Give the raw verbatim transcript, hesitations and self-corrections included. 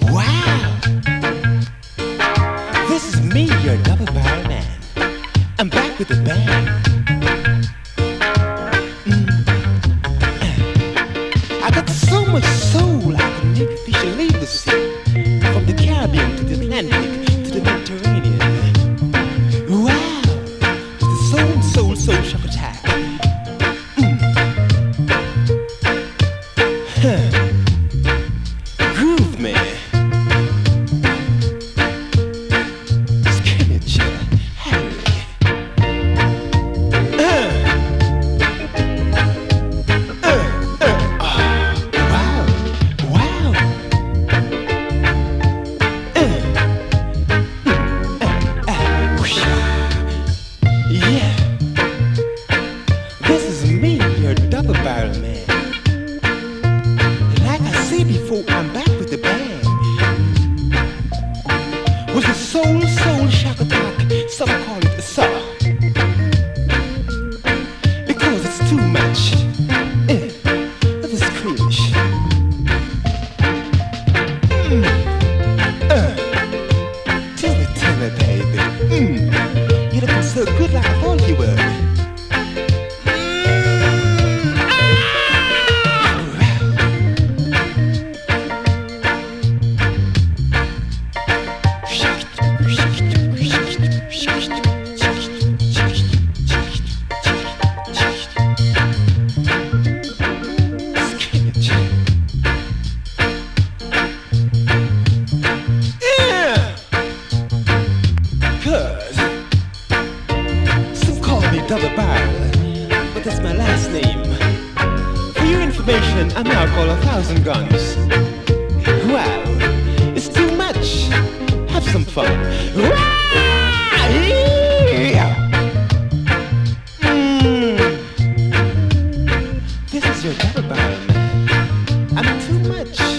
Wow! This is me, your double barrel man. I'm back with a bang. Mm. I got so much soul I can make fish leave the sea. From the Caribbean to the Atlantic to the Mediterranean. Wow! It's the soul, soul, soul shock attack. Mm. Huh. Groove man. Before I'm back with the band with a soul, soul shock attack. Some call it a saw because it's too much. Eh, of a squeamish. Mm. Uh. Tell me, tell me, baby. Mm. You looking so good like I thought you were. Double barrel, but that's my last name. For your information, I'm now called a thousand guns. Wow, it's too much. Have some fun. Yeah. Mm. This is your double barrel, man. I'm too much.